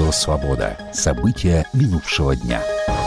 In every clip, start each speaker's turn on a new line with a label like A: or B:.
A: Радио «Свобода». События минувшего дня.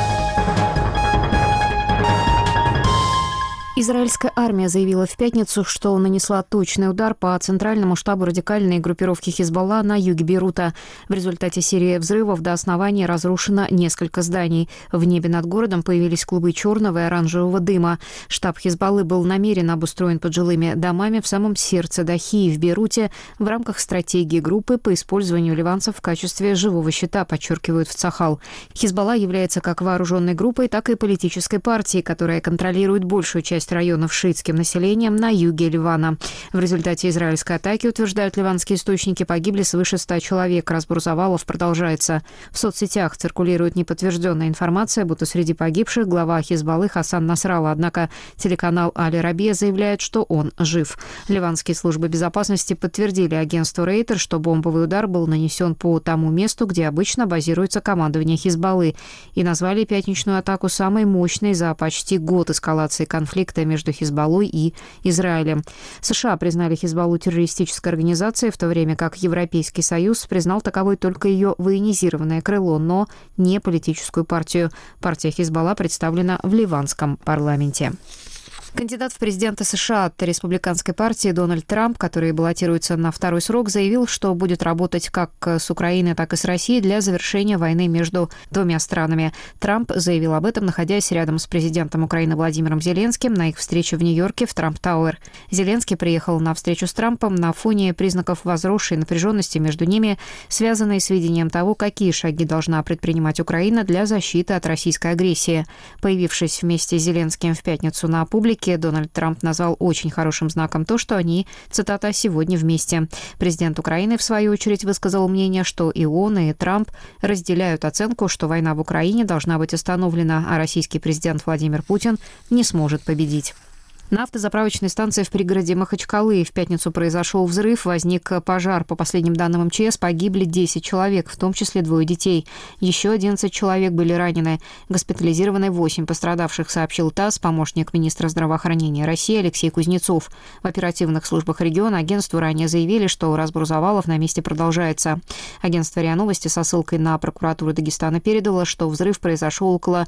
B: Израильская армия заявила в пятницу, что нанесла точный удар по центральному штабу радикальной группировки Хизбалла на юге Бейрута. В результате серии взрывов до основания разрушено несколько зданий. В небе над городом появились клубы черного и оранжевого дыма. Штаб Хизбаллы был намеренно обустроен под жилыми домами в самом сердце Дахии в Бейруте в рамках стратегии группы по использованию ливанцев в качестве живого щита, подчеркивают в Цахал. Хизбалла является как вооруженной группой, так и политической партией, которая контролирует большую часть районов с шиитским населением на юге Ливана. В результате израильской атаки, утверждают ливанские источники, погибли свыше 100 человек. Разбор завалов продолжается. В соцсетях циркулирует неподтвержденная информация, будто среди погибших глава Хизбаллы Хасан Насралла. Однако телеканал Аль-Арабия заявляет, что он жив. Ливанские службы безопасности подтвердили агентству Рейтер, что бомбовый удар был нанесен по тому месту, где обычно базируется командование Хизбаллы, и назвали пятничную атаку самой мощной за почти год эскалации конфликта между Хизбаллой и Израилем. США признали Хизбаллу террористической организацией, в то время как Европейский Союз признал таковой только ее военизированное крыло, но не политическую партию. Партия Хизбалла представлена в ливанском парламенте. Кандидат в президенты США от республиканской партии Дональд Трамп, который баллотируется на второй срок, заявил, что будет работать как с Украиной, так и с Россией для завершения войны между двумя странами. Трамп заявил об этом, находясь рядом с президентом Украины Владимиром Зеленским на их встрече в Нью-Йорке в Трамп-Тауэр. Зеленский приехал на встречу с Трампом на фоне признаков возросшей напряженности между ними, связанной с видением того, какие шаги должна предпринимать Украина для защиты от российской агрессии. Появившись вместе с Зеленским в пятницу на публике, Дональд Трамп назвал очень хорошим знаком то, что они, цитата, «сегодня вместе». Президент Украины, в свою очередь, высказал мнение, что и он, и Трамп разделяют оценку, что война в Украине должна быть остановлена, а российский президент Владимир Путин не сможет победить. На автозаправочной станции в пригороде Махачкалы в пятницу произошел взрыв, возник пожар. По последним данным МЧС, погибли 10 человек, в том числе 2 детей. Еще 11 человек были ранены. Госпитализированы 8 пострадавших, сообщил ТАСС помощник министра здравоохранения России Алексей Кузнецов. В оперативных службах региона агентству ранее заявили, что разбор завалов на месте продолжается. Агентство РИА Новости со ссылкой на прокуратуру Дагестана передало, что взрыв произошел около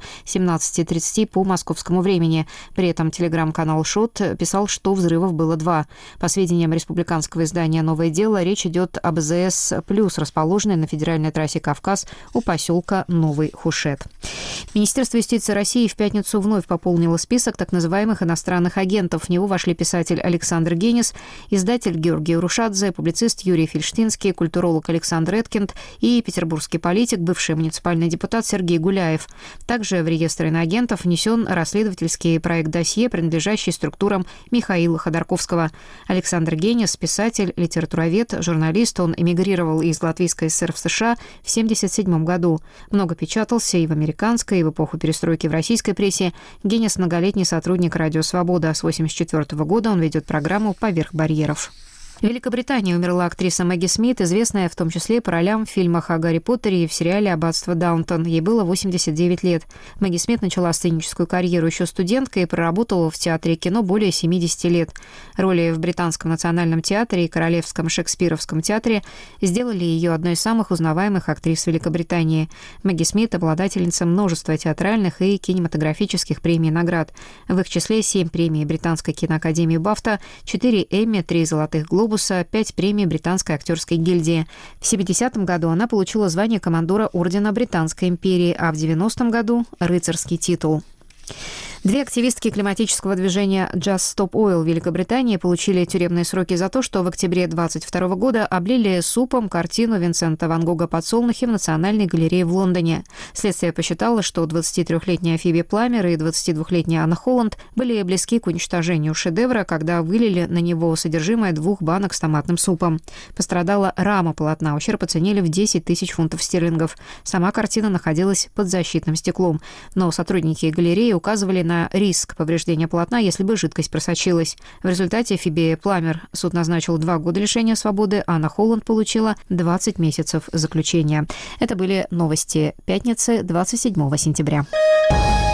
B: 17:30 по московскому времени. При этом телеграм-канал ШОТ писал, что взрывов было 2. По сведениям республиканского издания «Новое дело», речь идет об АЗС «Плюс», расположенной на федеральной трассе «Кавказ» у поселка Новый Хушет. Министерство юстиции России в пятницу вновь пополнило список так называемых иностранных агентов. В него вошли писатель Александр Генис, издатель Георгий Рушадзе, публицист Юрий Фельштинский, культуролог Александр Эткинд и петербургский политик, бывший муниципальный депутат Сергей Гуляев. Также в реестр иноагентов внесен расследовательский проект «Досье», принадлежащий структурам Михаила Ходорковского. Александр Генис – писатель, литературовед, журналист. Он эмигрировал из Латвийской ССР в США в 1977 году. Много печатался и в американской, и в эпоху перестройки в российской прессе. Генис – многолетний сотрудник «Радио Свобода». С 1984 года он ведет программу «Поверх барьеров». В Великобритании умерла актриса Мэгги Смит, известная в том числе по ролям в фильмах о Гарри Поттере и в сериале «Аббатство Даунтон». Ей было 89 лет. Мэгги Смит начала сценическую карьеру еще студенткой и проработала в театре и кино более 70 лет. Роли в Британском национальном театре и Королевском шекспировском театре сделали ее одной из самых узнаваемых актрис Великобритании. Мэгги Смит – обладательница множества театральных и кинематографических премий и наград. В их числе 7 премий Британской киноакадемии Бафта, 4 Эмми, 3 «Золотых глобуса», 5 премий Британской актерской гильдии. В 70-м году она получила звание командора Ордена Британской империи, а в 90-м году – рыцарский титул. 2 активистки климатического движения Just Stop Oil в Великобритании получили тюремные сроки за то, что в октябре 2022 года облили супом картину Винсента Ван Гога «Подсолнухи» в Национальной галерее в Лондоне. Следствие посчитало, что 23-летняя Фиби Пламер и 22-летняя Анна Холланд были близки к уничтожению шедевра, когда вылили на него содержимое 2 банок с томатным супом. Пострадала рама полотна, ущерб оценили в 10 тысяч фунтов стерлингов. Сама картина находилась под защитным стеклом, но сотрудники галереи указывали на риск повреждения полотна, если бы жидкость просочилась. В результате Фиби Пламер суд назначил 2 года лишения свободы, а Анна Холланд получила 20 месяцев заключения. Это были новости пятницы 27 сентября.